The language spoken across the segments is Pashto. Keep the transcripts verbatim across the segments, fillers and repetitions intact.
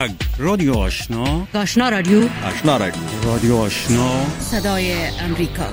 رادیو آشنا آشنا رادیو آشنا رادیو رادیو آشنا صدای امریکا.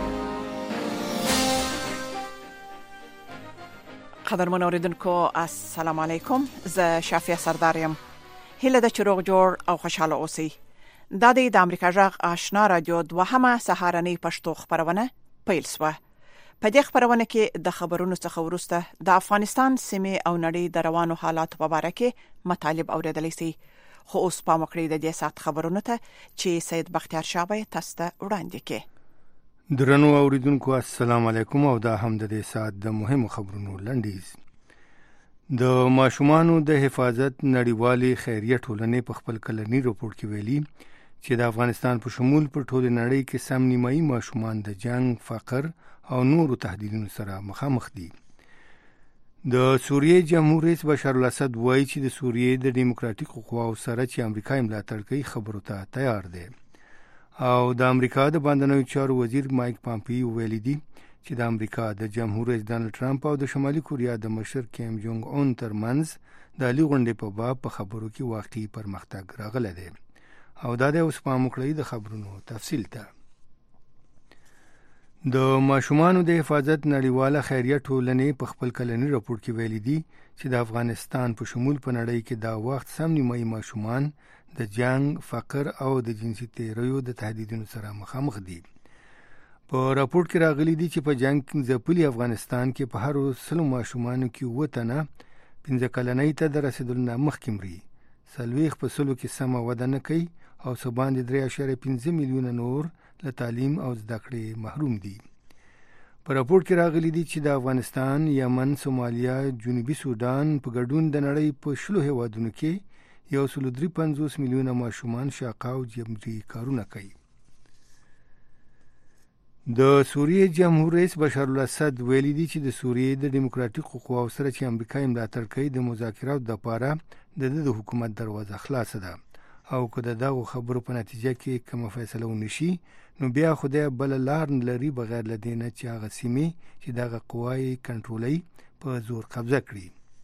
قدرمن اوریدونکو السلام علیکم. زه شافیه سردارم. هیله د چروغ جوړ او خوشاله اوسئ. دا د امریکا جغ آشنا رادیو دوهمه سهارنۍ پښتو خبرونه پیل شوه. په دې خبرونه کې د خبرونو څخه وروسته د افغانستان سیمې او نړۍ د روانو حالات په اړه کې مطالب اوریدلی شي. خو اوس په مکړې د دې سات خبرونه ته چې سید بختیار شابه تاسو ته وړاندې کړي. درنو اوریدونکو السلام علیکم او دا هم د دې سات د مهمو خبرونو لنډیز. د ماشومانو د حفاظت نړیوالې خیریه ټولنې په خپل کلنی راپور کې ویلي چې د افغانستان په شمول پر ټوله نړۍ کې سم نیمایي ماشومان د جنگ، فقر او نورو تهدیدونو سره مخامخ دي. د سوریې جمهور رئیس بشار الاسد وایي چې د سوریې د دیموکراتیکو قواو سره چې امریکا یې ملاتړ کوي خبرو ته تیار دی. او د امریکا د بهرنیو چارو وزیر مایک پامپیو ویلي دي چې د امریکا د جمهور رئیس ډانلډ ټرمپ او د شمالي کوریا د مشر کیم جونګ اون ترمنځ د عالی غونډې په باب په خبرو کې واقعي پرمختګ راغلی دی. او دا د اوس په مکړې د خبرونو تفصیل ته. د ماشومانو د حفاظت نړیواله خیریه ټولنې په خپل کلنی راپور کې ویلي دي چې د افغانستان په شمول په نړۍ کې دا وخت سم نیمایي ماشومان د جنگ، فقر او د جنسي تیریو د تهدیدونو سره مخامخ دي. په راپور کې راغلي دي چې په جنگ ځپلي افغانستان کې په هر سلو ماشومانو کې اووه تنه پنځه کلنۍ ته د رسېدلو نه مخکې مري، څلوېښت په سلو کې سمه وده نه کوي او څه باندې درې اعشاریه پنځه میلیونه نور له تعلیم او زده کړې محروم دي. په راپور کې راغلي دي چې د افغانستان، یمن، سومالیا، جنوبي سودان په ګډون د نړۍ په شلو هیوادونو کې یو سل درې پنځوس میلیونه ماشومان شاقه او جبري کارونه کوي. د سوریې جمهور رئیس بشار الاسد ویلي دي چې د سوریې د دیموکراتیکو قواو سره چې امریکا یې ملاتړ کوي د مذاکراتو دپاره د ده د حکومت دروازه خلاصه ده. او که د دغو خبرو په نتیجه کې کومه فیصله ونشي نو بیا خدای بله لار نه لري بغیر له دې نه چې هغه سیمې چې دغه قوا یې کنټرولوي په زور قبضه کړي.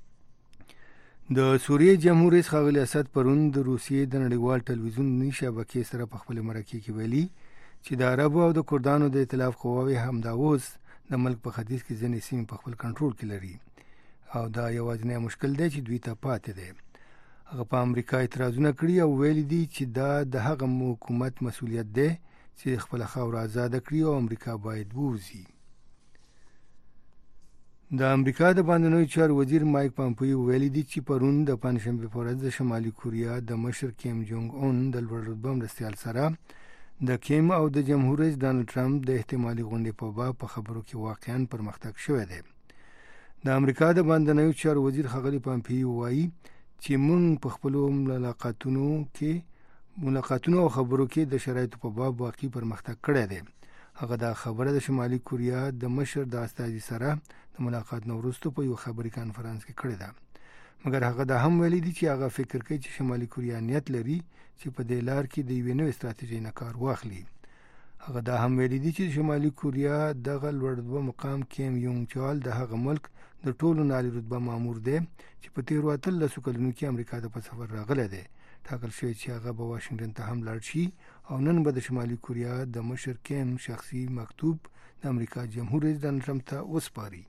د سوریې جمهور رئیس ښاغلي اسد پرون د روسیې د نړیوال ټلویزیون شبکې سره په خپل مرکې کې ویلي چې د عربو او د کردانو د ائتلاف قواوې همدا اوس د ملک په ختیځ کې ځینې سیمې په خپل کنټرول کې لري او دا یوازینی مشکل دی چې دوی ته پاتې دی. هغه په امریکا اعتراضونه کړي او ویلي دي چې دا د هغه حکومت مسؤلیت دی چې خپل خاوره آزاده کړي او امریکا باید ووځي. د امریکا د بهرنیو چارو وزیر مایک پامپیو ویلي دي چې پرون د پنجشنبې په ورځ د شمالي کوریا د مشر کیم جونګ اون د لوړ رتبه مرستیال سره د کیم او د جمهور رئیس ډانلډ ټرمپ د احتمالي غونډې په باب په خبرو کې واقعاً پرمختګ شوی دی. د امریکا د بهرنیو چارو وزیر ښاغلي پامپیو وایي چې موږ په خپلو ملاقاتونو کې ملاقاتونو او خبرو کې د شرایطو په باب واقعي پرمختګ کړی دی. هغه دا خبره د شمالي کوریا د مشر د استازي سره د ملاقات نه وروسته په یو خبري کانفرنس کې کړی ده. مګر هغه دا هم ویلي دي چې هغه فکر کوي چې شمالي کوریا نیت لري چې په دې لار کې د یوې نوې ستراتیژۍ نه کار واخلي. هغه دا هم ویلي دي چې شمالي کوریا دغه لوړ رتبه مقام کیم یونګ چال د هغه ملک د ټولو نالي رتبه مامور دی چې په تیرو اتلسو کلونو کې امریکا ته په سفر راغلی دی. ټاکل شوی چې هغه به واشنګټن ته هم لاړ شي او نن به د شمالي کوریا د مشر کیم شخصي مکتوب د امریکا جمهور رئیس ډانلډ ټرمپ ته وسپاري.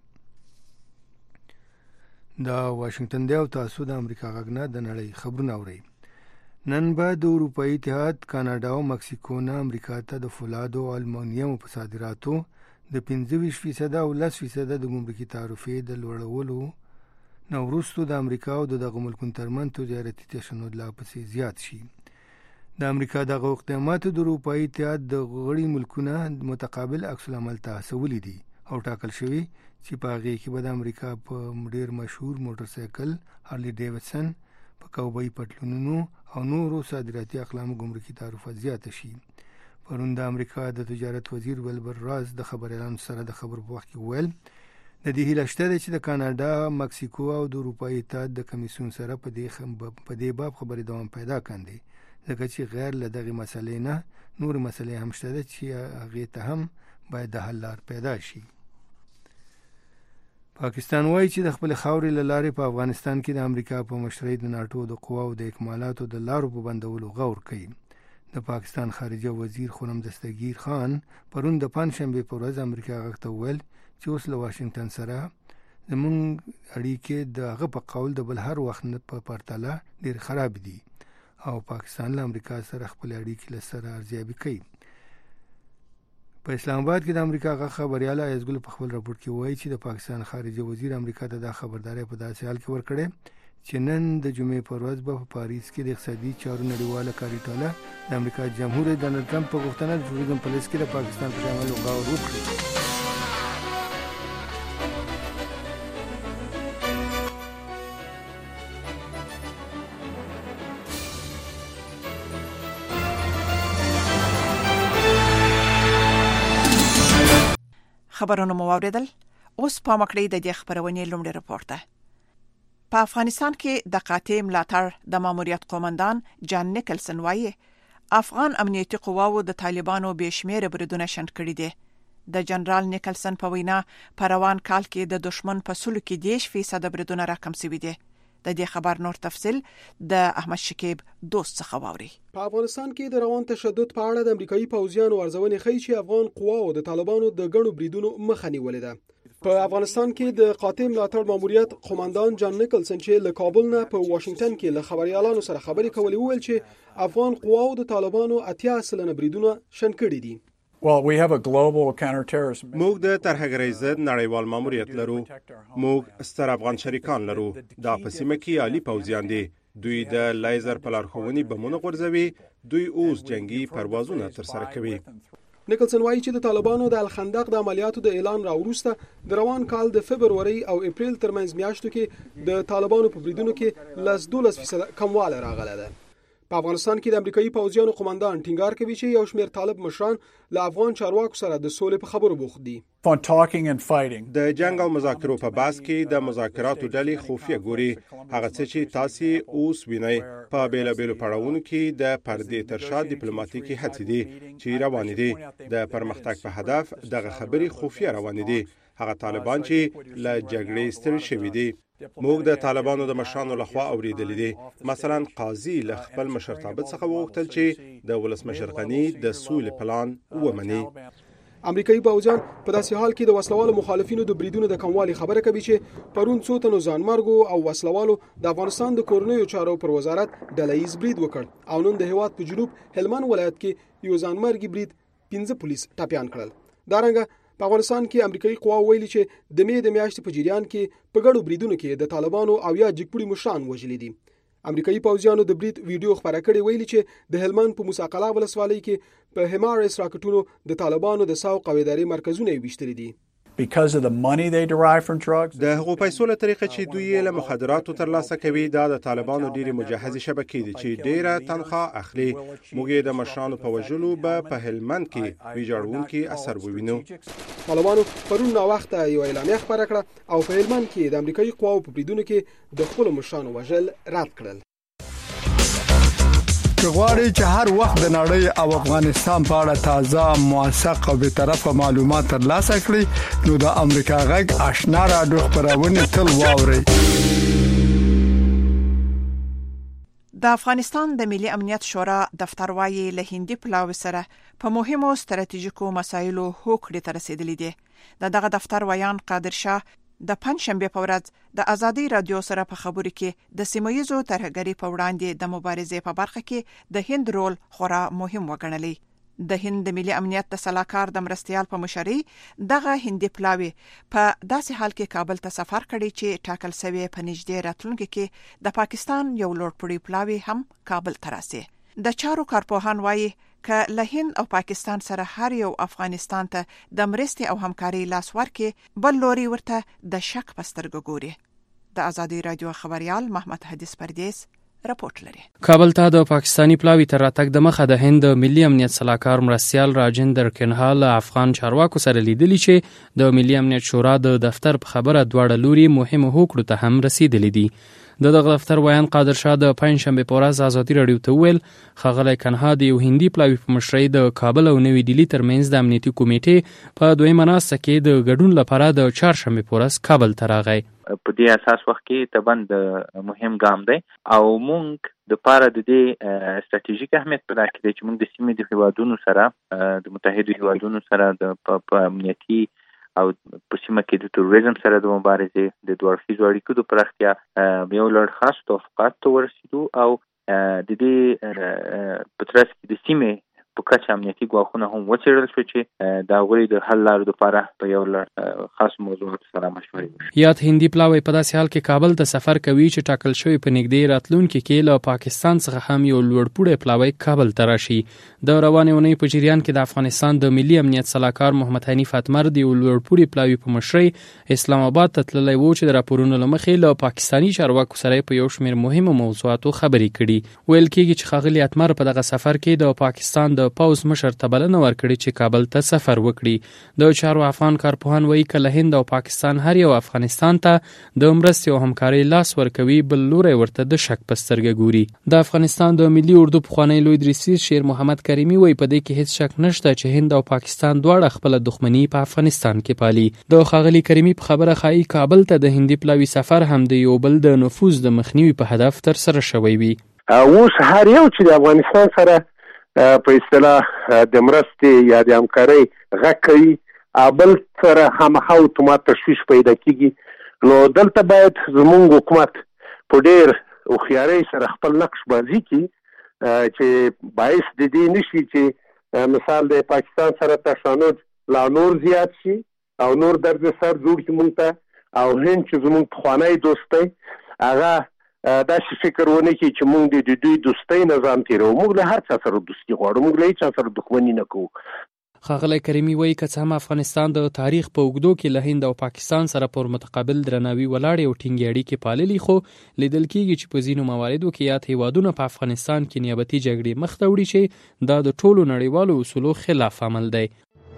دا واشنګټن دی او تاسو د امریکا غږ نه د نړۍ خبرونه اورئ. نن به د اروپایي اتحاد، کاناډا او مکسیکو نه امریکا ته د فولادو او المونیم په صادراتو د پنځه ویشت فیصده او لس فیصده د ګمرکي تعرفې د لوړولو نه وروسته د امریکا او دغه ملکونو ترمنځ تجارتي تشنج لا پسې زیات شي. د امریکا دغه اقداماتو د اروپایي اتحاد د غړي ملکونه متقابل عکس العمل ته هڅولي دي او ټاکل شوي چې په هغې کې به د امریکا په ډېر مشهور موټر سایکل هارلی ډیویډسن په کوبایي پټلونونو او نورو صادراتي اقلامو ګمرکي تعرفه زیاته شي. پرون د امریکا د تجارت وزیر ولبر راز د خبريالانو سره د خبرو په وخت کې ویل د دې هیله شته چې د کاناډا، مکسیکو او د اروپایي اتحاد د کمیسیون سره په دې په دې باب خبرې دوام پیدا کاندي ځکه چې غیر له دغه مسلې نه نور مسلې هم شته چې هغې ته هم باید د حل لار پیدا شي. پاکستان وایي چې د خپل خاورې له لارې په افغانستان کې د امریکا په مشرۍ د ناټو د قواو د اکمالاتو د لارو په بندولو غور کوي. د پاکستان خارجه وزیر خرم دستگیر خان پرون د پنځشنبه په ورځ امریکا غږ ته وویل چې اوس له واشنگټن سره زموږ اړیکې د هغه په قول د بل هر وخت په پرتله ډېر خراب دي او پاکستان له امریکا سره خپل اړیکې له سره ارزیابي کوي. په اسلام آباد کې د امریکا غږ خبريال ایزګل په خپل راپور کې وایي چې د پاکستان خارجه وزیر امریکا ته دا خبرداري په داسې حال کې ورکړې چې نن د جمعې پر ورځ په پاریس کې د اقتصادي چارو نړیواله کاري ټوله د امریکا جمهور رئیس ډونالډ ټرمپ په غوښتنه د ټوریزم په لیست کې د پاکستان په شامل غور وکړي. خبرونه مو واوریدل. اوس په مکړې د دې خبرونې لومړی راپور ده. په افغانستان کې د قاطع ملاتړ د ماموریت قومندان جان نیکلسن وایي افغان امنیتي قواو د طالبانو بشمیره بریدونه شنډ کړي دي. د جنرال نیکلسن په وینا په روان کال کې د دشمن په سلو کې دیش فیصد بریدونه راکم شوي دي. د دې خبر نور تفصیل د احمد شکیب دوست څخه واوري. په افغانستان کې د روان تشدد په اړه د امریکایي پوځیانو ارزونې ښیي چې افغان قواو د طالبانو د ګڼو بریدونو مخه نیولې ده. په افغانستان کې د قاطع ملاتړ ماموریت قومندان جان نیکلسن چې له کابل نه په واشنگټن کې له خبريالانو سره خبرې کولې وویل چې افغان قواو د طالبانو اتیا سلنه بریدونه شنډ کړي دي. Well, we have a global counterterrorism. موږ د ترهګرۍ ضد نړیوال ماموریت لرو. موږ ستر افغان شریکان لرو. دا په سیمه کې عالی پوځیان دي. دوی د لیزر په لارښوونې بمونه غورځوي. دوی اوس جنگي پروازونه ترسره کوي. نیکلسن وایي چې د طالبانو د الخندق د عملیاتو د اعلان راوروسته د روان کال د فبرवरी او اپریل ترمنځ میاشتو کې د طالبانو په بریدونو کې لس دولس فیصد کمواله راغله ده. په افغانستان کې د امریکایي پوځیانو قومندان ټینګار کوي چې یو شمېر طالب مشران له افغان چارواکو سره د سولې په خبرو بوخت دي. For talking and fighting. د جنگ او مذاکرو په بحث کې د مذاکراتو ډلې خفیه ګوري. هغه څه چې تاسو اوس وینئ په بیلابیلو پړاوونو کې د پردې تر شا ډیپلوماټیکي هڅې دي چې روان دي. د پرمختګ په هدف دغه خبرې خفیه روان دي. هغه طالبان چې له جګړې ستړي شوي دي. موږ د طالبانو د مشرانو لخوا اوریدلې دي. مثلا قاضي له خپل مشرتابه څخه وغوښتل چې د ولسمشر غني د سولې پلان ومني. امریکایي پوځیان په داسې حال کې د وسلوالو مخالفینو د بریدونو د کموالي خبره کوي چې پرون څو تنو ځانمرګو او وسلوالو د افغانستان د کورنیو چارو پر وزارت ډلهییز برید وکړ او نن د هیواد په جنوب هلمند ولایت کې یو ځانمرګي برید پنځه پولیس ټاپیان کړل. دا رنګه په افغانستان کې امریکایي قوا ویلي چې د مې د میاشتې په جریان کې په ګڼو بریدونو کې د طالبانو او یا جګپوړي مشران وژلي دي. امریکایي پوځیانو د برید ویډیو خبره کړې ویلي چې د هلمند په موسی قلعه ولسوالۍ کې په همارس راکټونو د طالبانو د ساو قویداري مرکزونه ویشتلي دي. Because of the money they derive from drugs. د هغو پیسو له طریقې چې دوی له مخدراتو ترلاسه کوي دا د طالبانو ډېری مجهزي شبکې دي چې ډېره تنخواه اخلي. موږ د مشرانو په وژلو به په هلمند کې ویجاړونکي اثر ووینو. طالبانو پرون نا وخت یو اعلامیه خبره کړه او په هلمند کې د امریکایي قواو په بریدونو کې د خپل مشرانو وژل رد کړل. غواړي چې هر وخت د نړۍ او افغانستان په اړه تازه موثق او به طرفه معلومات ترلاسه کړئ نو د امریکا غږ آشنا رادیو خبرونه تل واورئ. د افغانستان د ملي امنیت شورا دفتر وايي له هندي پلاوي سره په مهمو ستراتیژیکو مسایلو هوکړې ته رسیدلې دي. د دغه دفتر ویان قادر شاه د پنځشنبه په ورځ د ازادي رادیو سره په خبرو کې د سیمایزو ترهګری په وړاندې د مبارزې په برخه کې د هند رول خورا مهم وګڼلی. د هند ملي امنیت د سلاکار د مرستيال په مشرۍ دغه هندي پلاوي په داسې حال کې کابل ته سفر کړی چې ټاکل شوی په نږدې راتلونکي کې د پاکستان یو لوړپوړی پلاوي هم کابل ته راسي. د چارو کارپوهان وایي ک له هند او پاکستان سره هر یو افغانستان ته د مرستې او همکاري لاس ورکړي بل لوري ورته د شک پسترګ ګوري. د ازادي رادیو خبريال محمد حدیث پردیس راپورټ لري. کابل ته د پاکستانی پلاوی تر راتګ د مخه د هند ملي امنیت سلاکار مرستيال راجندر کنهال افغان چارواکو سره لیدلی چې د ملي امنیت شورا د دفتر په خبره دواړه لوري مهمه هوکړو ته هم رسیدلی دي. د دغه دفتر ویان قادر شاه د پنځشنبه په ورځ ازادي راډیو ته وویل ښاغلی کنها د یو هندي پلاوي په مشرۍ د کابل او نوي ډیلي ترمنځ د امنیتي کمیټې په دویمه ناسته کې د ګډون لپاره د چهارشنبې په ورځ کابل ته راغی. په دې اساس وخت کې تبند مهم ګام دی او مونږ د پاره د دې ستراتیژیک اهمیت په لري چې مونږ د سیمې د هیوادونو سره د متحده هیوادونو سره د امنیتي او په سیمه کې د تروریزم سره د مبارزې د دوه اړخیزو اړیکو د پراختیا یو لړ خاص توافقات ته ورسېدو او د دې په ترڅ کې د سیمې په کچه امنیتي ګواښونه هم وڅېړل شو چې د هغوی د حل لارو لپاره په یو لړ خاص موضوعاتو سره مشورې وشي. یاد هندي پلاوی په داسې حال کې کابل ته سفر کوي چې ټاکل شوی په نږدې راتلونکي کې له پاکستان څخه هم یو لوړپوړی پلاوی کابل ته راشي. د روانې اونۍ په جریان کې د افغانستان د ملي امنیت سلاکار محمد حنیف اتمر د یو لوړپوړي پلاوی په مشرۍ اسلام آباد ته تللی و چې د راپورونو له مخې له پاکستاني چارواکو سره په یو شمېر مهمو موضوعاتو خبرې کړي. ویل کېږي چې ښاغلي اتمر په دغه سفر کې د پاکستان د پوځ مشر ته بلنه ورکړې چې کابل ته سفر وکړي. د چارو افغان کارپوهان وایي که له هند او پاکستان هر یو افغانستان ته د مرستې او همکارۍ لاس ورکوي بل لوری ورته د شک په سترګه ګوري. د افغانستان د ملي اردو پخوانی لوی درسي شیر محمد کریمي وایي په دې کې هیڅ شک نشته چې هند او پاکستان دواړه خپله دښمني په افغانستان کې پالي. د ښاغلي کریمي په خبره ښایي کابل ته د هندي پلاوي سفر هم د یو بل د نفوذ د مخنیوي په هدف ترسره شوی وي. اوس هر یو چې د افغانستان سره په اصطلاح د مرستې یا د همکارۍ غږ کوي بل سره هماغه اتومات تشویش پیدا کیږي. نو دلته باید زموږ حکومت په ډېر هوښیارۍ سره خپل نقش بازي کړي چې باعث د دې نشي چې مثال د پاکستان سره تشانج لا نور زیات شي او نور درد سر جوړ کړي مونږ ته او هند چې زموږ پخوانی دوست دی هغه دا چې فکر ونه کړي چې موږ د دوی دوستۍ نظام تیرو. موږ له هر چا سره دوستي غواړو، موږ له هیچا سره دښمني نه کوو. ښاغلی کریمي وایي که څه هم افغانستان د تاریخ په اوږدو کې له هند او پاکستان سره پر متقابل درناوي ولاړې او ټینګې اړیکې پاللي خو لیدل کېږي چې په ځینو مواردو کې یاد هیوادونه په افغانستان کې نیابتي جګړې مخ ته وړي چې دا د ټولو نړیوالو اصولو خلاف عمل دی.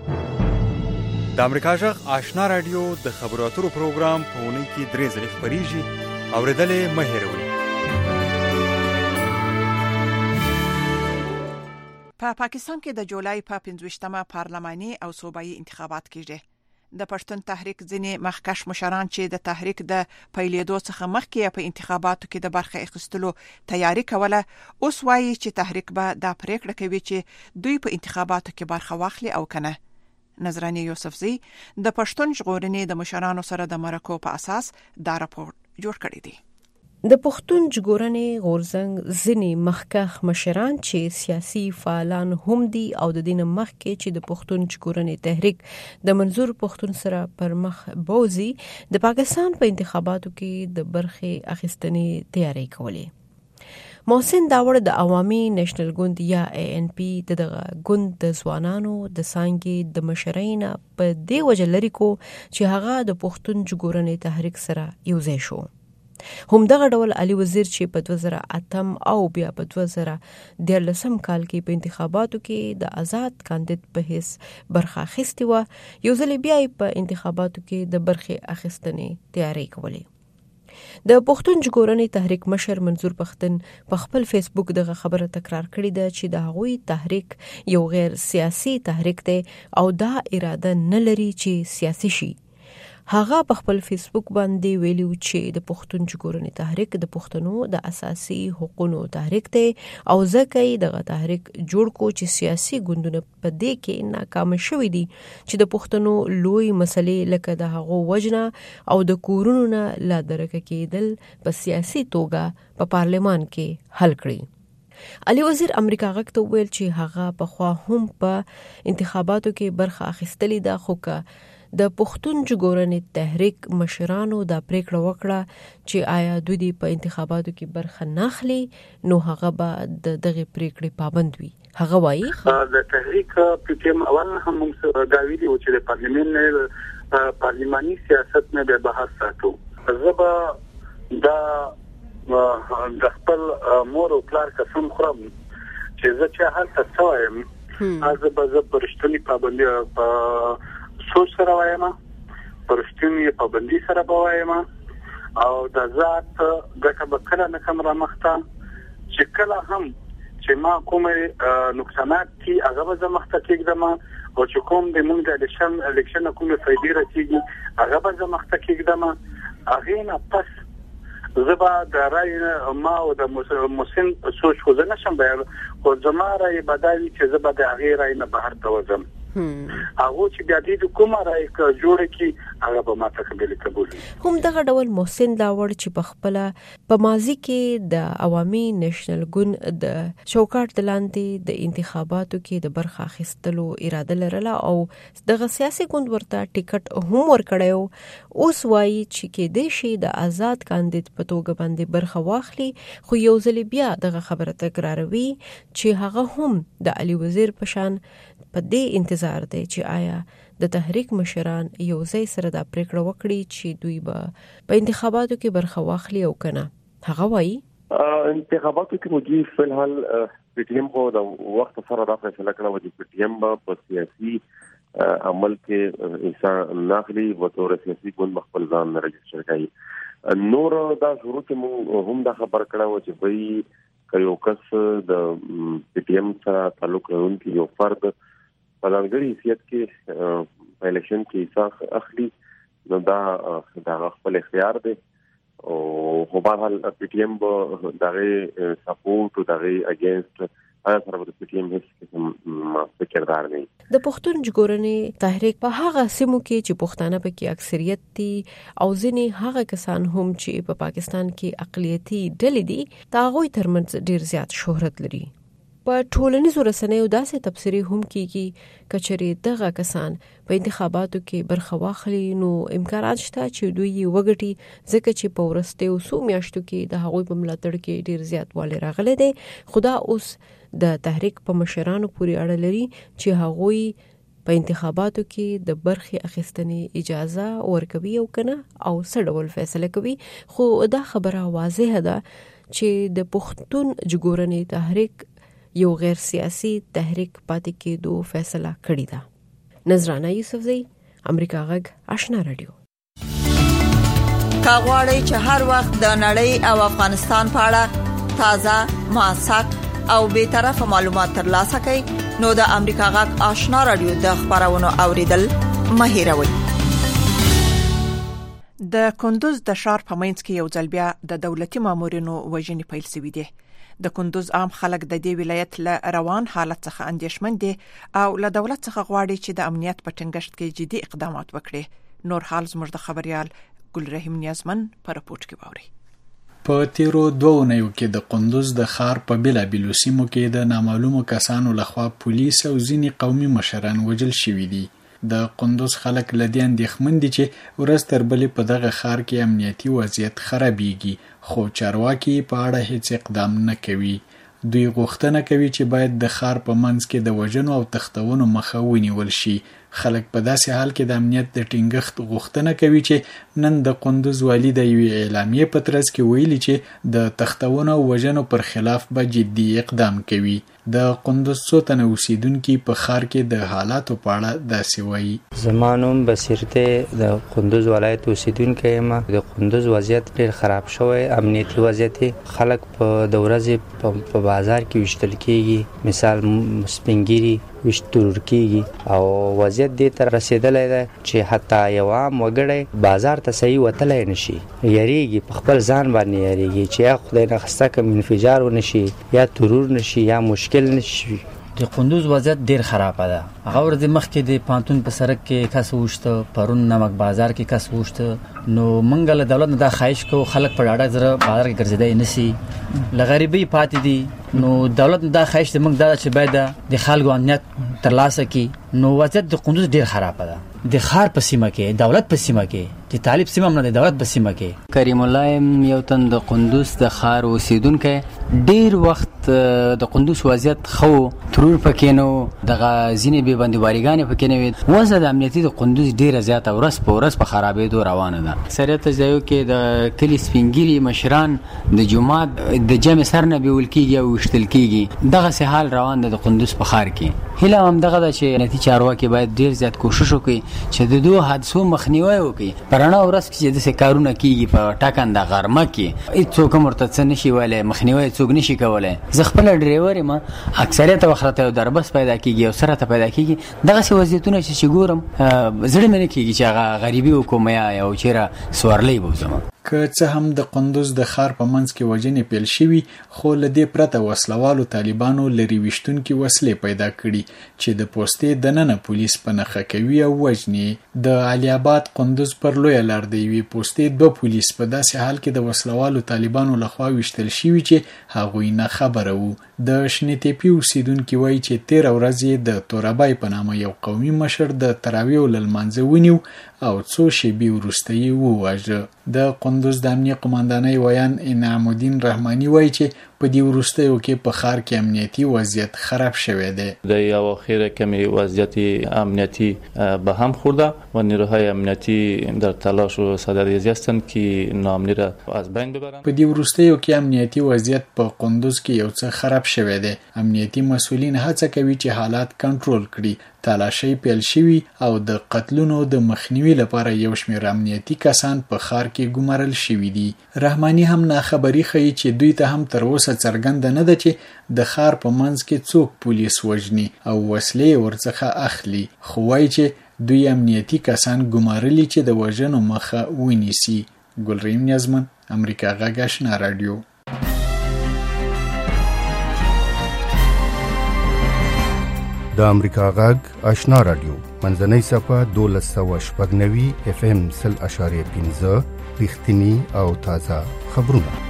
د امریکا غږ آشنا رادیو د خبرو اترو پروګرام په اونۍ کې درې ځلې خپرېږي. اورېدلې مه هېروئ. په پاکستان کې د جولای په پنځویشتمه پارلماني او صوبایي انتخابات کېږي. د پښتون تحریک ځینې مخکښ مشران چې د تحریک د پیلېدو څخه مخکې په انتخاباتو کې د برخه اخیستلو تیاری کوله اوس وایي چې تحریک به دا پریکړه کوي چې دوی په انتخاباتو کې برخه واخلي او کنه. نظراني یوسفزي د پښتون ژغورنې د مشرانو سره د مرکو په اساس دا راپور جوړ کړی دی. د پښتون ژغورنې غورځنګ ځینې مخکښ مشران چې سیاسي فعالان هم دي او د دې نه مخکې چې د پښتون ژغورنې تحریک د منظور پښتون سره پر مخ بوزي د پاکستان په انتخاباتو کې د برخې اخیستنې تیاری کولې. محسن داوړ د عوامي نېشنل ګوند یا ای ان پی دغه ګوند د ځوانانو د سانګې د مشرین په دې وجه لري کو چې هغه د پښتون ژغورنې تحریک سره یوځای شو. هم دغه ډول علي وزیر چې په دوه زره اتم او بیا په دوه زره دیارلسم کال کې په انتخاباتو کې د آزاد کاندید په حیث برخه اخیستې وه یو ځل بیا په انتخاباتو کې د برخې اخیستنې تیاری کولې. د پښتون ژغورنې تحریک مشر منظور پښتون په خپل فیسبوک دغه خبره تکرار کړې ده چې د هغوی تحریک یو غیر سیاسي تحریک دی او دا اراده نه لري چې سیاسي شي. هغه په خپل فیسبوک باندې ویلي چې د پښتون ژغورنې تحریک د پښتنو د اساسي حقوقو تحریک دی او ځکه یې دغه تحریک جوړ کو چې سیاسي ګوندونه په دې کې ناکام شوي دي چې د پښتنو لوی مسلې لکه د هغو وجنه او د کورونو نه لا درکه کېدل په سیاسي توګه په پارلمان کې حل کړي. علي وزیر امریکا غږ ته ویل چې هغه په خوا هم په انتخاباتو کې برخه اخیستلې ده خو که د پښتون ژغورنې تحریک مشرانو دا پریکړه وکړه چې آیا دوی په انتخاباتو کې برخه نه اخلي نو هغه به د دغه پریکړې پابند وي. هغه وایي د تحریک په کوم اول هم موږ دا ویلي و چې د پارلیمنت نه پارلماني سیاست نه به بحث ساتو. زبا دا د خپل مور او پلار قسم خورم چې زه چې هلته سوایم از به زه پرشتنی پابندي په سوچ سره وایم پرشتنی پابندي سره وایم او د ذات ګټه به کله نه کم را مخته چې کله هم چې ما کومه نقصانات دي هغه به زه مخته کېږدم او چې کوم د موږ د الیکشن الیکشن کومه فائدې راځي هغه به زه مخته کېږدم. هغه نه پس زبا د رای ما او د مسن سوچ خو نه شم بیان خو زما رای بدایي چې زبا د هغه رای نه بهر ته وځم هغه چې بیا دې کومه رای جوړه کی هغه به ما ته قبول قبول هم دغه ډول محسن داوړ چې په خپل په ماضي کې د عوامي نېشنل ګوند د چوکاټ د لاندې د انتخاباتو کې د برخه اخیستلو اراده لرله او دغه سیاسي ګوند ورته ټیکټ هم ورکړیو اوس وایي چې کې د شي د آزاد کاندید په توګه باندې برخه واخلي خو یو ځل بیا دغه خبره تکراروي چې هغه هم د علي وزیر پشان په دې انتظار دی چې آیا د تحریک مشران یو ځای سره د پریکړه وکړي چې دوی به په انتخاباتو کې برخه واخلي او کنه. هغه وایي انتخاباتو کې موږ په الحال پی ټی ایم خو د وخت سره دا فیصله کړه چې پی ټی ایم په سیاسي عمل کې انسان ناخلي و تور سیاسي ګوند خپل ځان رجسټر کړي. نور دا شروع کې موږ هم دا خبر کړه چې وایي یو کس د پی ټی ایم سره تعلق لرونکي یو فرد په ځانګړي حیثیت کې په الیکشن کې حصہ اخلي نو دا د خپل اختیار دی او خو په حال پی ټی ایم به دغه سپورټ او دغه اگینست هغه سره د پی ټی ایم هیڅ قسم فکردار نه د پښتون ژغورنې تحریک په هغه سیمو کې چې پښتانه پکې اکثریت دي او ځینې هغه کسان هم چې په پاکستان کې اقلیتي ډلې دي تاغوی ترمنځ ډیر زیات شهرت لري. په ټولنیزو رسنیو داسې تبصرې هم کیږي کچري دغه کسان په انتخاباتو کې برخه واخلي نو امکانات شته چې دوی وګټي ځکه چې په ورسته او سو میاشتو کې د هغوی په ملاتړ کې ډیر زیات والي راغلي دي. خدا اوس د تحریک په مشرانو پورې اړه لري چې هغوی په انتخاباتو کې د برخې اخیستنې اجازه ورکوي او کنه او څه ډول فیصله کوي. خو دا خبره واضحه ده چې د پښتون ژغورنې تحریک یو غیر سیاسي تحریک پاتې کېدو فیصله کړې ده. نظرانه یوسفزئی، امریکا غږ، آشنا رادیو. کاغواړی چې هر وخت د نړۍ او افغانستان په اړه تازه، موثق او به طرفه معلومات ترلاسه کړئ نو د امریکا غږ آشنا رادیو د خبرونو اوریدل مه هېروئ. د کندوز د ښار په منځ کې یو ځل بیا د دولتي مامورینو وژنې پیل شوې دي. د کندوز عام خلک د دې ولایت له روان حالت څخه اندېښمن دي او له دولت څخه غواړي چې د امنیت په ټینګښت کې جدي اقدامات وکړي. نور حال زموږ د خبريال ګلرحیم نیازمن په راپورټ کې ووري. په تیرو دوه اونیو کې د کندوز د ښار په بیلابیلو سیمو کې د نامعلومو کسانو لخوا پولیس او ځینې قومي مشران وژل شوي دي. د کندوز خلک لدی اندېښمن دي چې ورځ تر بلې په دغه ښار کې امنیتي وضعیت خرابېږي خو چارواکي په اړه هیڅ اقدام نه کوي. دوی غوښتنه کوي چې باید د ښار په منځ کې د وژنو او تښتونو مخه ونیول شي. خلک په داسې حال کې د امنیت د ټینګښت غوښتنه کوي چې نن د کندوز والي د یوې اعلامیې په ترڅ کې ویلي چې د تښتونو او وژنو پر خلاف به جدي اقدام کوي. د کندوز څو تنه اوسیدونکي په ښار کې د حالاتو په اړه داسې وایي. زما نوم بصیر دی، د کندوز ولایت اوسیدونکی یم. د کندوز وضعیت ډېر خراب شوی، امنیتي وضعیت. خلک په د ورځې په بازار کې ویشتل کېږي، مثال سپینګیري ویشتل کېږي او وضعیت دې ته رسېدلی دی چې حتی یو عام وګړی بازار ته صحیح وتلی نشي. یریږي، په خپل ځان باندې یریږي چې یا خدای نخسته کوم انفجار ونشي یا ترور نشي یا مشکل نشي. د کندوز وضعیت ډیر خراب ده. هغه ورځ مخکې د پانتون په سړک کې کس وشته، پرون نمک بازار کې کس وشته. نو منګل دولت نه دا خواهش کو خلک په ډاډه زره بازار کې ګرځیدای نشي، لغریبي پاتې دي. نو دولت دا خواهش د موږ دا چې باید د خلکو امنیت ترلاسه کړي. نو وضعیت د کندوز ډیر خراب ده. د خار په سیمه کې، دولت په سیمه کې، چې طالب سیمه نه د دولت په سیمه کې. کریم الله یو تن د کندوز د خار اوسیدونکو، ډیر وخت د کندوز وضعیت خو ترور پکې نو دغه ځینې به بندیواریګانې پکې نه وي. وضع د امنیتي د کندوز ډیره زیاته ورځ په ورځ په خرابېدو روانه ده. اکثریت ځایو کې د کلی سپینګیري مشران د جمعات د جمع سر نه بیول کېږي او وشتل کېږي. دغه سه حال روان ده د کندوز په خار کې. هله هم دغه د چې نتی چارواکي باید ډیر زیات کوشش وکړي چې د دوه حادثو مخنیوي وکړي. پرانا ورځ کې د څه کارونه کیږي په ټاکنده غرمه کې هیڅوک مرتد څه نشي ویلای، مخنیوي څوک نشي کولای. زه خپل ډرایور ما اکثریت وخت ته دربس پیدا کیږي او سره ته پیدا کیږي. دغه څه وضعیتونه چې ګورم زړه مې نه کیږي چې هغه غریبي وکوم یا یو چیرې سوارلې بوزم. که څه هم د قندوز د ښار په منځ کې وژنې پیل شوي، خو له دې پرته وسلوالو طالبانو لرې ویشتونکي وسلې پیدا کړي چې د پوستې دننه پولیس په نښه کوي او وژني. د علي آباد قندوز پر لویه لار د یوې پوستې دوه پولیس په داسې حال کې د وسلوالو طالبانو لخوا ویشتل شوي چې هغوی نه خبره وو. د شنې تیپي اوسیدونکي وایي چې تېره ورځ یې د تورابای په نامه یو قومي مشر د تراویحو له لمانځه ونیو او څو شېبې وروسته یې وواژه. د قندوز د امنیه قماندانۍ ویان انعام الدین رحماني وایي چې په دې وروستیو کې په ښار کې امنیتي وضعیت خراب شوی دی. در اواخر کمی وضعیت امنیتی به هم خورده و نیروهای امنیتی در تلاش و صدرریزی هستند که ناامنی را از بین ببرند. په دې وروستیو کې امنیتي وضعیت په قندوز کې یو څه خراب شوی دی. امنیتي مسؤلین هڅه کوي چې حالات کنټرول کړي. تلاشي پیل شوی او د قتلونو د مخنیوي لپاره یو شمېر امنیتي کسان په ښار کې ګمارل شوي دي. رحماني هم ناخبري ښیي چې دوی ته هم تر اوسه څرګنده نه ده چې د ښار په منځ کې څوک پولیس وژني او وسلې ورڅخه اخلي، خو وایي چې دوی امنیتي کسان ګمارلي چې د وژنو مخه ونیسي. ګلریم نیازمن، امریکا غږ آشنا رادیو. د امریکا غږ آشنا رادیو منځنۍ صفحه دولس سوه شپږ نوي اف ام سل اشاریه پنځه رښتینی او تازه خبرونه.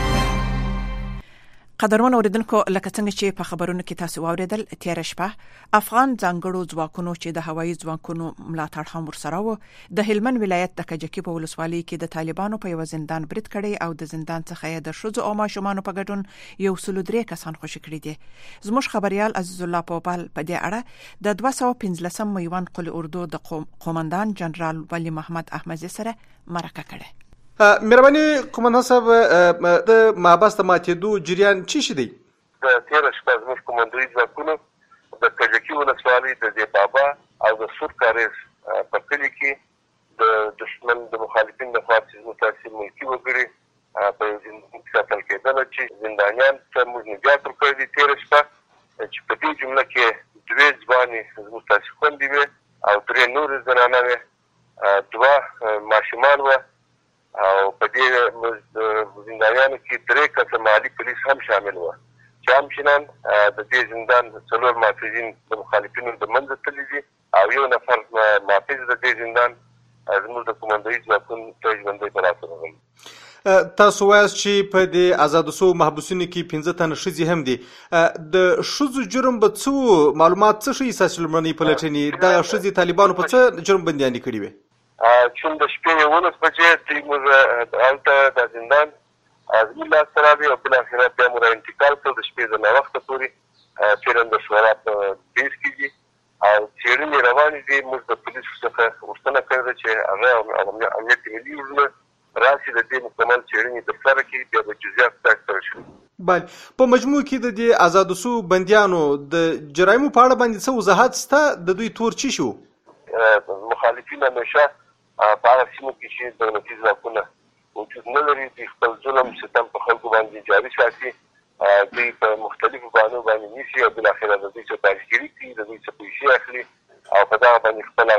قدرمن اوریدونکو، لکه څنګه چې په خبرونو کې تاسو واوریدل، تیر شپه افغان ځانګړو ځواکونو چې د هوایي ځواکونو ملاتړ هم ورسره و، د هلمند ولایت د کجکي په ولسوالۍ کې د طالبانو په یو زندان برید کړی او د زندان څخه د ښځو او ماشومانو په ګډون یو سل درې کسان خوشي کړي دي. زموږ خبريال عزیز الله پوپال په دې اړه د دوه سوه پنځلسم میوان قل اردو د قومندان جنرال ولی محمد احمدزي سره مرکه کړې. مهرباني قومندان صاحب، د محبس د ماتېدو جریان څه شي دی؟ د تېره شپه زموږ قومندوي ځواکونو د کجکي ولسوالۍ د دې بابا او د سور کاریز په کلي کې د دشمن د مخالفین لخوا چې زموږ تاسې ملکي وګړي په یو زندان کې ساتل کېدله چې زندانیان ته موږ نجات ورکړی دي تېره شپه، چې په دې جمله کې دوې ځوانې زموږ تاسې خوندې وې او درې نورې زنانه وې، دوه ماشومان وه او په دې زندانیانو کې درې کسه مالي پولیس هم شامل وو چې همچنان د دې زندان څلور محافظین د مخالفینو د منځه تللي دي او یو نفر محافظ د دې زندان زموږ د قومندوي ځواکونو ته ژوندی په لاس ورغلی. تاسو وایاست چې په دې آزادو سوو محبوسینو کې پنځه تنه ښځې هم دي. د ښځو جرم به څه معلومات څه ښیي ستاسې لومړنۍ پلټنې؟ دغه ښځې طالبانو په څه جرم بندیانې کړي وې؟ چون د شپې یولس بجې دوی موږ هلته د زندان زموږ لاسته راغی او بالاخره بیا مو را انتقال کړ د شپې د ناوخته پورې پیرنده شورا په بیس کې دي او څېړنې روانې دي. موږ د پولیسو څخه غوښتنه کړې ده چې هغه امنیت ملي ورونه راشي د دې مکمل څېړنې ترسره کړي، بیا به جزیات ترسره شي. بله، په مجموع کې د دې آزادو سوو بندیانو د جرایمو په اړه باندې څه وضاحت شته؟ د دوی تور څه شو؟ مخالفین همیشه په هغه سیمو کې چې دولتي ځواکونه وجود نه لري، دوی خپل ظلم ستم په خلکو باندې جاري ساتي، دوی په مختلفو بهانو باندې نیسي او بالاخره د دوی څخه تاجګیري کوي، د دوی څخه پیسې اخلي او په دغه باندې خپل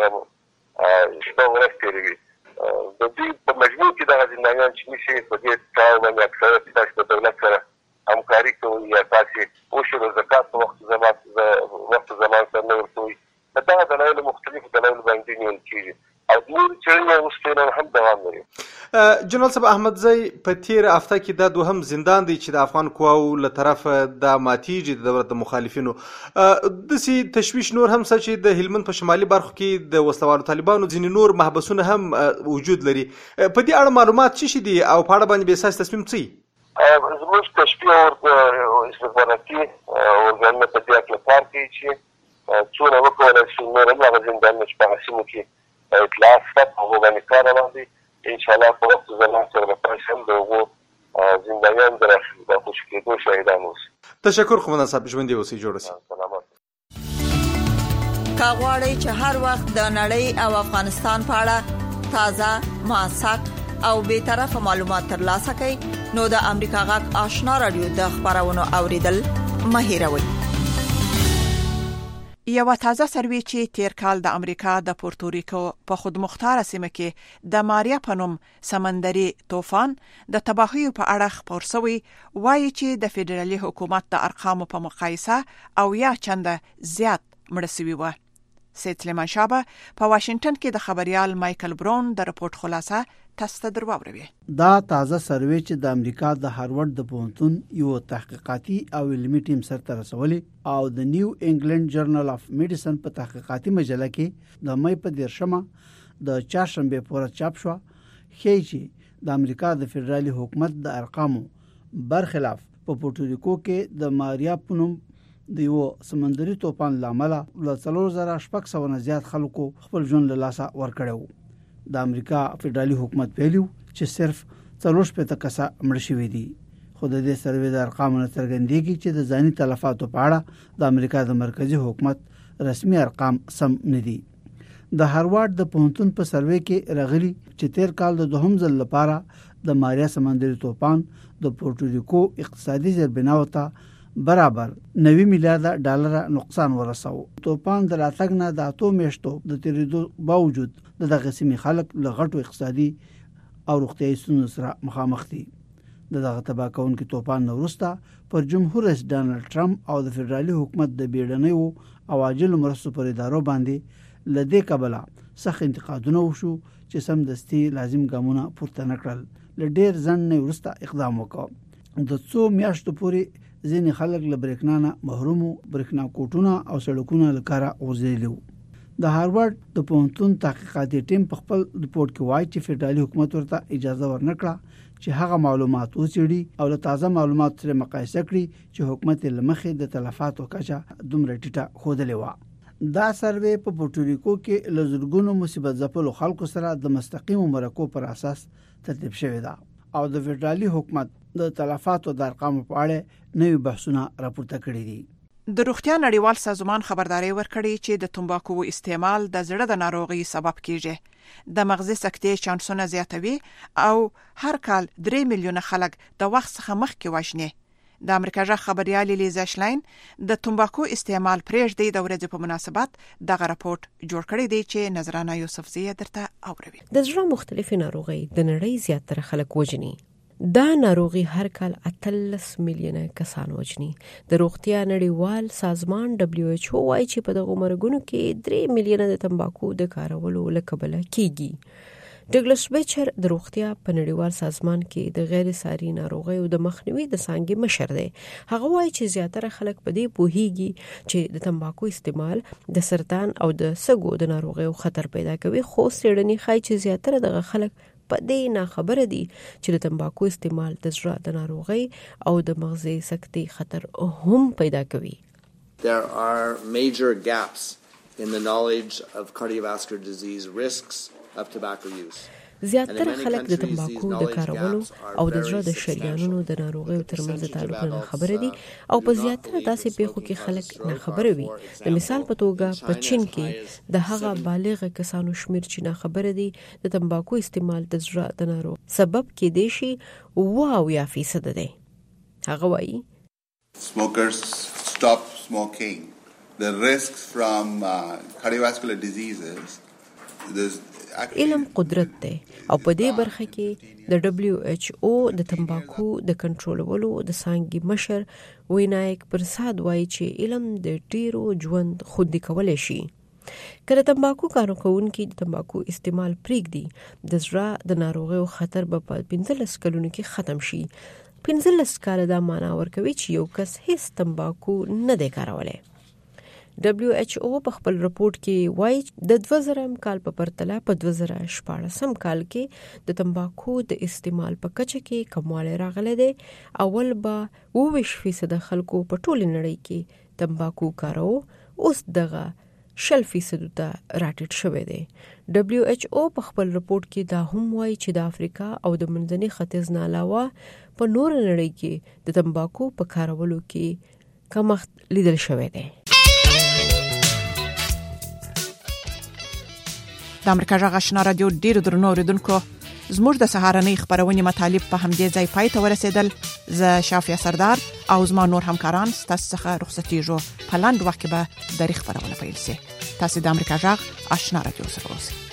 هغه شپه ورځ تېروي. د دوی په مجموع کې دغه زندانیان چې نیسي په دې کار باندې اکثره تاسو د دولت سره همکاري کوئ یا تاسې عشر او زکات په وخت زمان وخت زمان سره نه ورکوئ. په دغه دلایلو مختلفو دلایلو باندې نیول کېږي او نور څېړنې اوس فعلا هم دوام لري. جنرال صاحب احمدزی، په تېره هفته کې دا دوهم زندان دی چې د افغان قواو له طرفه دا ماتېږي د دولت د مخالفینو. داسې تشویش نور هم شته چې د هلمند په شمالي برخو کې د وسلوالو طالبانو ځینې نور محبسونه هم وجود لري. په دې اړه معلومات څه شي دي او په اړه باندې بې اساسه تصمیم څه وي؟ زموږ تشبیه او استخباراتي ارګانونه په دې هکله کار کوي چې څونه وکولی شي نور هم هغه زندانونه چې په هغه سیمو کې اطلاعات شته په هغو باندې کار روان دی. انشاءالله په وخت زمان سره به تاسې هم د هغو زندانیان د راخوشي کېدو شاهدان اوسئ. تشکر قومندان صاحب، ژوندي اوسئ، جوړ اوسئ. سلامات. کاغوري چې هر وخت د نړۍ او افغانستان په اړه تازه، موثق او به طرفه معلومات ترلاسه کړئ، نو د امریکا غږ آشنا رادیو د خبرونو اوریدل مه هېروئ. یو تازه سروې چې تیر کال د امریکا د پورتوریکو په خودمختاره سیمه کې د ماریا په نوم سمندري طوفان د تباهۍ په اړه خبر شوی، وایي چې د فدرالي حکومت د ارقامو په مقایسه او یا چنده زیات مړ شوي و. سید سلیمان شابه په واشنگټن کې د خبريال مایکل برون د رپورت خلاصه تاسو ته درواوروي. دا تازه سروې چې د امریکا د هارورد د پوهنتون یو تحقیقاتي او علمي ټیم سره رسولي او د نیو انګلند جرنل اف میډیسن په تحقیقاتي مجله کې د مې په دیرشمه د چهارشنبه پورې چاپ شو، ښیي چې د امریکا د فدرالي حکومت د ارقامو برخلاف په پورتوریکو کې د ماریا پونم د یو سمندري طوفان لامل له څلور زره شپږ سوه نه زیات خلکو خپل ژوند له لاسه ورکړو. د امریکا فدرالي حکومت ویلو چې صرف څلور شپږ کسه مړ شوي دي، خو د دې سروې د ارقامو څرګندېږي چې د ځاني تلفاتو په اړه د امریکا د مرکزی حکومت رسمي ارقام سم نه دي. د هاروارد د پوهنتون په سروې کې راغلي چې تیر کال د دوهم ځل لپاره د ماریا سمندري طوفان د پورتوریکو اقتصادي زیربناو ته برابر نوي میلیارډ ډالر نقصان ورساو. طوفان د راتګ نه د اتو میاشتو د تیریدو باوجود د دغه سیمې خلک له غټو اقتصادي او روغتیايي ستونزو سره مخامخ دي. د دغه تباه کوونکي طوفان وروسته پر جمهور رئیس ډانلډ ټرمپ او د فدرالي حکومت د بیړنیو او عاجل مرستو پر ادارو باندې لدې کبله سخت انتقادونه وشو چې سم دستي لازم ګامونه پورته نکړل. ل ډیر ځنډ نه وروسته اقدام وکړ. د څو میاشتو پورې ځینې خلک له برېښنا نه محروم، برېښنا کوټونه او سړکونه لکاره غوځېدلي. د هاروارد د پوهنتون تحقیقاتي ټیم په خپل رپورت کې وایي چې فدرالي حکومت ورته اجازه ورنکړه چې هغه معلومات وڅېړي او له تازه معلوماتو سره مقایسه کړي چې حکومت له مخې د تلفاتو کچه دومره ټیټه ښودلې وه. دا سروې په پورتوریکو کې له زرګونو مصیبت ځپلو خلکو سره د مستقیمو مرکو پر اساس ترتیب شوې ده او د فدرالي حکومت د تلفاتو د ارقامو په اړه نوي بحثونه راپورته کړي دي. د روغتیا نړیوال سازمان خبرداري ورکړي چې د تمباکو استعمال د زړه د ناروغي سبب کیږي، د مغزي سکتې چانسونه زیاتوي او هر کال درې میلیونه خلک د وخت څخه مخکې وژني. د امریکا ژغ خبريال لیزا شلاین د تمباکو استعمال پرېږدي د ورځې په مناسبت دغه راپورټ جوړ کړی دی چې نظرانه یوسفزی درته اوروي. د زړه مختلفې ناروغۍ د نړۍ زیاتره خلک وژني. دا ناروغي هر کال اتلس میلیونه کسان وژني. د روغتیا نړیوال سازمان دبليو ایچ او وايي چې په دغه مرګونو کې درې میلیونه د تمباکو د کارولو له کبله کیږي. ډګلس بیچر د روغتیا په نړیوال سازمان کې د غیر ساري ناروغیو د مخنیوي د څانګې مشر دی. هغه وایي چې زیاتره خلک په دې پوهیږي چې د تمباکو استعمال د سرطان او د سږو د ناروغیو خطر پیدا کوي، خو څېړنې ښایي چې زیاتره دغه خلک په دې نه خبره دي چې د تمباکو استعمال د زړه د ناروغۍ او د مغزي سکتې خطر هم پیدا کوي. There are major gaps in the knowledge of cardiovascular disease risks of tobacco use. زیاتره خلک د تمباکو د کارولو او د زړه د شریانونو د ناروغیو ترمنځ تعلق نه خبره دي او په زیاتره داسې پیښو کې خلک نه خبره وي. د مثال په توګه په چین کې د هغه بالغ کسانو شمیر چې نه خبره دي د تمباکو استعمال د زړه د ناروغ سبب کېدای شي واو یا فیصد دی. هغه وایي Smokers stop smoking. The risks from uh, cardiovascular diseases علم قدرت دی او په دې برخه کې د دبليو ایچ او د تمباکو د کنټرولولو د څانګې مشر وینایک پرساد وایي چې علم د ډیرو ژوند خوندي کولای شي. کله تمباکو کارونکي د تمباکو استعمال پرېږدي د زړه د ناروغیو خطر به په پنځلس کلونو کې ختم شي. پنځلس کاله دا معنا ورکوي چې یو کس هیڅ تمباکو نه دی کارولی. دبليو ایچ او په خپل رپورت کې وایي د دوه زره کال په پرتله په دوه زره شپاړسم کال کې د تمباکو د استعمال په کچه کې کموالی راغلی دی. اول به اوویشت فیصد خلکو په ټوله نړۍ کې تمباکو کارو، اوس دغه شل فیصد ته راټیټ شوی دی. دبليو ایچ او په خپل رپورت کې دا هم وایي چې د افریقا او د منځني ختیځ نه علاوه په نور نړۍ کې د تمباکو په کارولو کې کمښت لیدل شوی دی. د امریکا غږ آشنا رادیو ډیر درنو اوریدونکو زموږ د سهارنۍ خبرونه مطالب په همدې ځای پای ته ورسېدل. زه شافیا سردار او زما نور همکاران ستاسو څخه رخصتېږو. په لاندې وخت کې به د خبرونه پیل شي. تاسو د امریکا غږ آشنا رادیو سره اوسئ.